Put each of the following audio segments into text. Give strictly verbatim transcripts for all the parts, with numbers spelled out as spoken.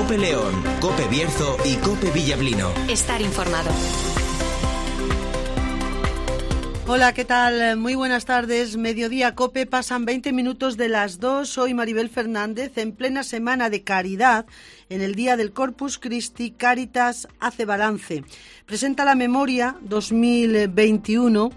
COPE León, COPE Bierzo y COPE Villablino. Estar informado. Hola, ¿qué tal? Muy buenas tardes. Mediodía COPE, pasan veinte minutos de las dos. Soy Maribel Fernández. En plena semana de caridad, en el día del Corpus Christi, Cáritas hace balance. Presenta la memoria dos mil veintiuno,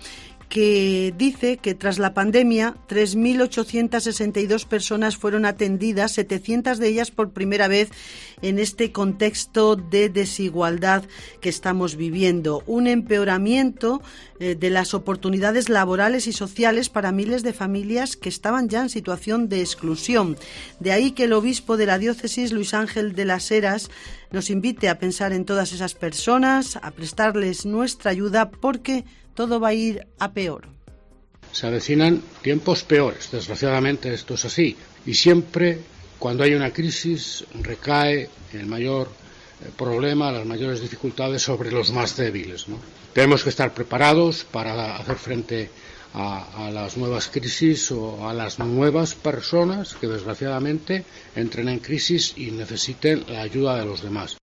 que dice que tras la pandemia tres mil ochocientas sesenta y dos personas fueron atendidas, setecientas de ellas por primera vez en este contexto de desigualdad que estamos viviendo. Un empeoramiento eh, de las oportunidades laborales y sociales para miles de familias que estaban ya en situación de exclusión. De ahí que el obispo de la diócesis, Luis Ángel de las Heras, nos invite a pensar en todas esas personas, a prestarles nuestra ayuda, porque todo va a ir a peor. Se avecinan tiempos peores, desgraciadamente esto es así. Y siempre, cuando hay una crisis, recae el mayor problema, las mayores dificultades sobre los más débiles, ¿no? Tenemos que estar preparados para hacer frente a, a las nuevas crisis o a las nuevas personas que desgraciadamente entren en crisis y necesiten la ayuda de los demás.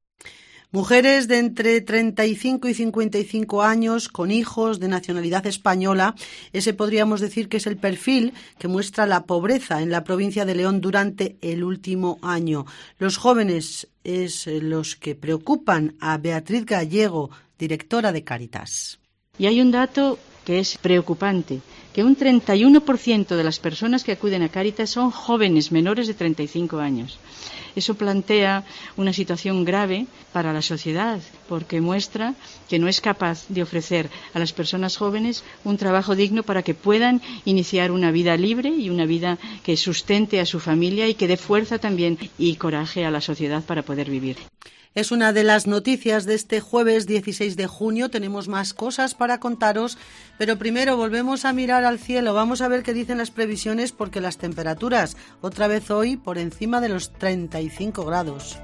Mujeres de entre treinta y cinco y cincuenta y cinco años, con hijos de nacionalidad española, ese podríamos decir que es el perfil que muestra la pobreza en la provincia de León durante el último año. Los jóvenes es los que preocupan a Beatriz Gallego, directora de Cáritas. Y hay un dato que es preocupante, que un treinta y uno por ciento de las personas que acuden a Cáritas son jóvenes menores de treinta y cinco años. Eso plantea una situación grave para la sociedad, porque muestra que no es capaz de ofrecer a las personas jóvenes un trabajo digno para que puedan iniciar una vida libre y una vida que sustente a su familia y que dé fuerza también y coraje a la sociedad para poder vivir. Es una de las noticias de este jueves dieciséis de junio. Tenemos más cosas para contaros, pero primero volvemos a mirar al cielo. Vamos a ver qué dicen las previsiones, porque las temperaturas otra vez hoy por encima de los treinta y cinco grados.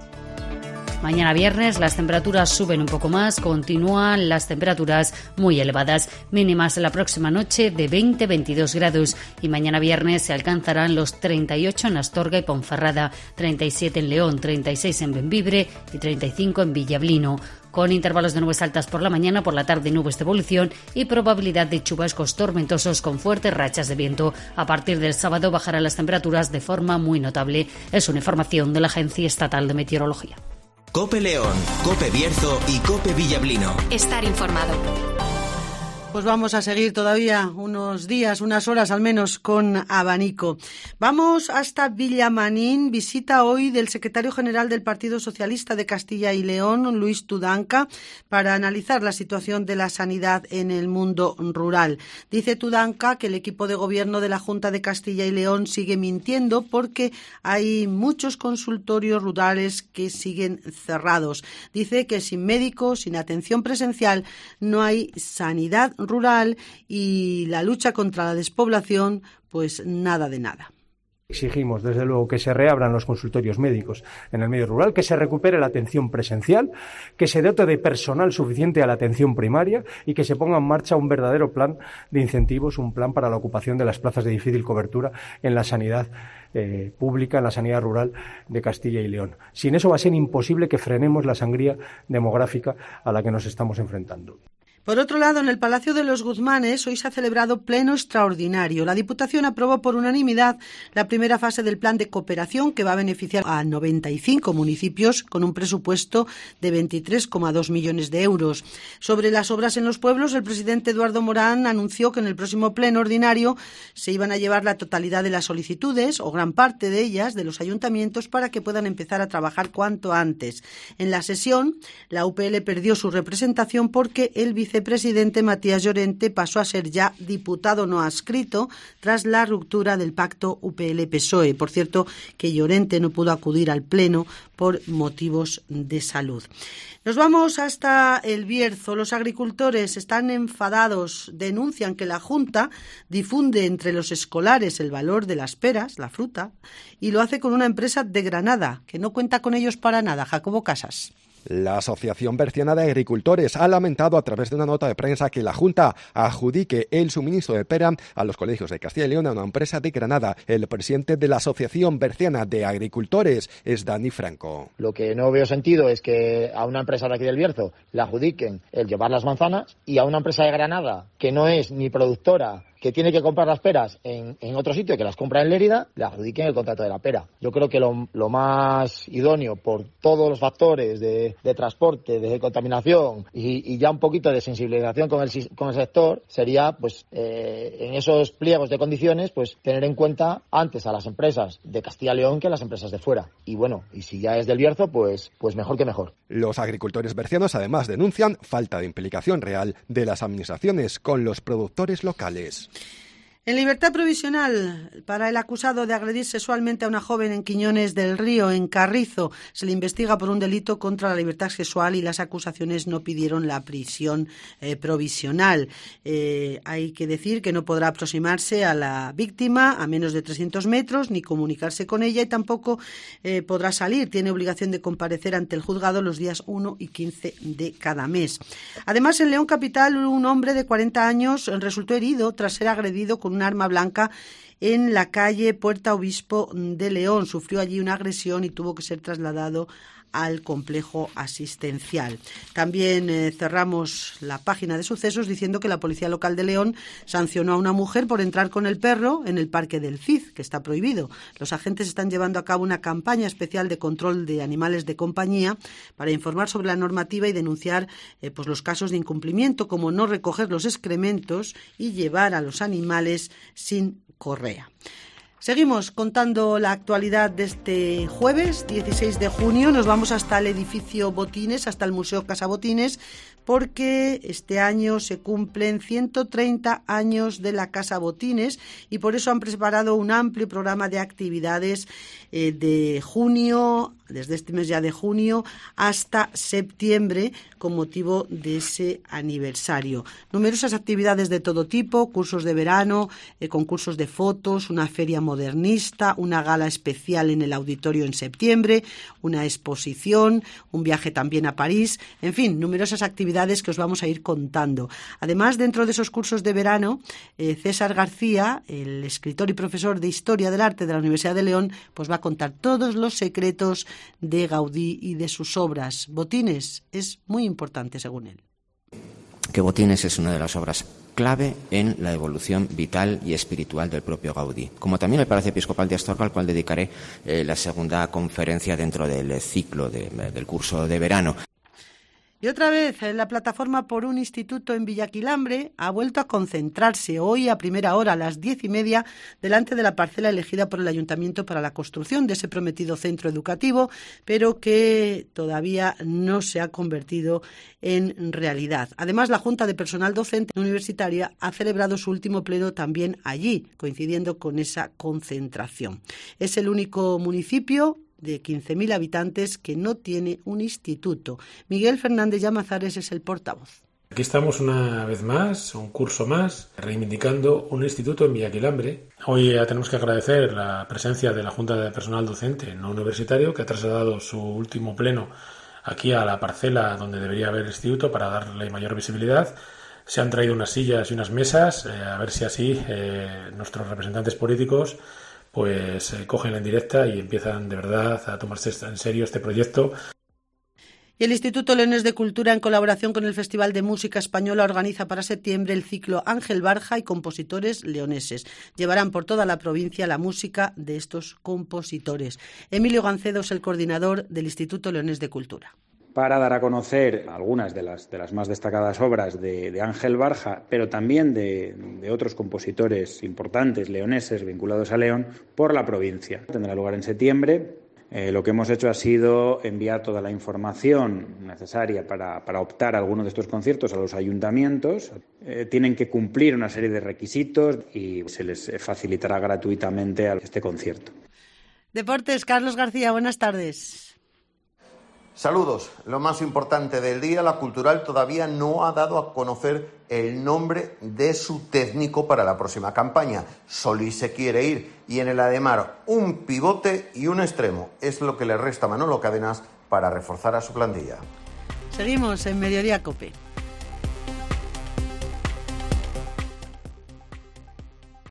Mañana viernes las temperaturas suben un poco más, continúan las temperaturas muy elevadas, mínimas la próxima noche de veinte a veintidós grados, y mañana viernes se alcanzarán los treinta y ocho en Astorga y Ponferrada, treinta y siete en León, treinta y seis en Bembibre y treinta y cinco en Villablino, con intervalos de nubes altas por la mañana, por la tarde nubes de evolución y probabilidad de chubascos tormentosos con fuertes rachas de viento. A partir del sábado bajarán las temperaturas de forma muy notable. Es una información de la Agencia Estatal de Meteorología. COPE León, COPE Bierzo y COPE Villablino. Estar informado. Pues vamos a seguir todavía unos días, unas horas al menos, con abanico. Vamos hasta Villamanín, visita hoy del secretario general del Partido Socialista de Castilla y León, Luis Tudanca, para analizar la situación de la sanidad en el mundo rural. Dice Tudanca que el equipo de gobierno de la Junta de Castilla y León sigue mintiendo porque hay muchos consultorios rurales que siguen cerrados. Dice que sin médicos, sin atención presencial, no hay sanidad rural, y la lucha contra la despoblación, pues nada de nada. Exigimos, desde luego, que se reabran los consultorios médicos en el medio rural, que se recupere la atención presencial, que se dote de personal suficiente a la atención primaria y que se ponga en marcha un verdadero plan de incentivos, un plan para la ocupación de las plazas de difícil cobertura en la sanidad eh, pública, en la sanidad rural de Castilla y León. Sin eso va a ser imposible que frenemos la sangría demográfica a la que nos estamos enfrentando. Por otro lado, en el Palacio de los Guzmanes hoy se ha celebrado pleno extraordinario. La Diputación aprobó por unanimidad la primera fase del plan de cooperación, que va a beneficiar a noventa y cinco municipios con un presupuesto de veintitrés coma dos millones de euros. Sobre las obras en los pueblos, el presidente Eduardo Morán anunció que en el próximo pleno ordinario se iban a llevar la totalidad de las solicitudes, o gran parte de ellas, de los ayuntamientos para que puedan empezar a trabajar cuanto antes. En la sesión, la U P L perdió su representación porque el vice El vicepresidente Matías Llorente pasó a ser ya diputado no adscrito tras la ruptura del pacto U P L P S O E. Por cierto, que Llorente no pudo acudir al pleno por motivos de salud. Nos vamos hasta el Bierzo. Los agricultores están enfadados, denuncian que la Junta difunde entre los escolares el valor de las peras, la fruta, y lo hace con una empresa de Granada, que no cuenta con ellos para nada. Jacobo Casas. La Asociación Berciana de Agricultores ha lamentado a través de una nota de prensa que la Junta adjudique el suministro de pera a los colegios de Castilla y León a una empresa de Granada. El presidente de la Asociación Berciana de Agricultores es Dani Franco. Lo que no veo sentido es que a una empresa de aquí del Bierzo le adjudiquen el llevar las manzanas y a una empresa de Granada que no es ni productora, que tiene que comprar las peras en, en otro sitio, que las compra en Lérida, le adjudiquen el contrato de la pera. Yo creo que lo, lo más idóneo por todos los factores de, de transporte, de contaminación y, y ya un poquito de sensibilización con el, con el sector sería, pues, eh, en esos pliegos de condiciones, pues, tener en cuenta antes a las empresas de Castilla y León que a las empresas de fuera. Y bueno, y si ya es del Bierzo, pues, pues mejor que mejor. Los agricultores bercianos además denuncian falta de implicación real de las administraciones con los productores locales. En libertad provisional para el acusado de agredir sexualmente a una joven en Quiñones del Río, en Carrizo. Se le investiga por un delito contra la libertad sexual y las acusaciones no pidieron la prisión eh, provisional. Eh, hay que decir que no podrá aproximarse a la víctima a menos de trescientos metros ni comunicarse con ella y tampoco eh, podrá salir. Tiene obligación de comparecer ante el juzgado los días uno y quince de cada mes. Además, en León Capital, un hombre de cuarenta años resultó herido tras ser agredido con un arma blanca en la calle Puerta Obispo de León. Sufrió allí una agresión y tuvo que ser trasladado al complejo asistencial. También eh, cerramos la página de sucesos diciendo que la Policía Local de León sancionó a una mujer por entrar con el perro en el Parque del Cid, que está prohibido. Los agentes están llevando a cabo una campaña especial de control de animales de compañía para informar sobre la normativa y denunciar eh, pues los casos de incumplimiento, como no recoger los excrementos y llevar a los animales sin correa. Seguimos contando la actualidad de este jueves dieciséis de junio. Nos vamos hasta el edificio Botines, hasta el Museo Casa Botines, porque este año se cumplen ciento treinta años de la Casa Botines y por eso han preparado un amplio programa de actividades eh, de junio, desde este mes ya de junio hasta septiembre, con motivo de ese aniversario. Numerosas actividades de todo tipo, cursos de verano, eh, concursos de fotos, una feria modernista, una gala especial en el auditorio en septiembre, una exposición, un viaje también a París, en fin, numerosas actividades que os vamos a ir contando. Además, dentro de esos cursos de verano, eh, César García, el escritor y profesor de Historia del Arte de la Universidad de León, pues va a contar todos los secretos de Gaudí y de sus obras. Botines es muy importante, según él. Que Botines es una de las obras clave en la evolución vital y espiritual del propio Gaudí, como también el Palacio Episcopal de Astorga, al cual dedicaré eh, la segunda conferencia dentro del ciclo de, del curso de verano. Y otra vez, la plataforma por un instituto en Villaquilambre ha vuelto a concentrarse hoy a primera hora, a las diez y media, delante de la parcela elegida por el Ayuntamiento para la construcción de ese prometido centro educativo, pero que todavía no se ha convertido en realidad. Además, la Junta de Personal Docente Universitaria ha celebrado su último pleno también allí, coincidiendo con esa concentración. Es el único municipio de quince mil habitantes que no tiene un instituto. Miguel Fernández Llamazares es el portavoz. Aquí estamos una vez más, un curso más, reivindicando un instituto en Villaquilambre. Hoy ya tenemos que agradecer la presencia de la Junta de Personal Docente no universitario, que ha trasladado su último pleno aquí a la parcela donde debería haber el instituto para darle mayor visibilidad. Se han traído unas sillas y unas mesas, eh, a ver si así eh, nuestros representantes políticos pues eh, cogen en directa y empiezan de verdad a tomarse en serio este proyecto. Y el Instituto Leones de Cultura, en colaboración con el Festival de Música Española, organiza para septiembre el ciclo Ángel Barja y compositores leoneses. Llevarán por toda la provincia la música de estos compositores. Emilio Gancedo es el coordinador del Instituto Leones de Cultura. Para dar a conocer algunas de las, de las más destacadas obras de, de Ángel Barja, pero también de, de otros compositores importantes leoneses vinculados a León por la provincia. Tendrá lugar en septiembre. Eh, lo que hemos hecho ha sido enviar toda la información necesaria para, para optar a alguno de estos conciertos a los ayuntamientos. Eh, tienen que cumplir una serie de requisitos y se les facilitará gratuitamente este concierto. Deportes, Carlos García, buenas tardes. Saludos. Lo más importante del día, la Cultural todavía no ha dado a conocer el nombre de su técnico para la próxima campaña. Solís se quiere ir y en el Ademar un pivote y un extremo. Es lo que le resta a Manolo Cadenas para reforzar a su plantilla. Seguimos en Mediodía COPE.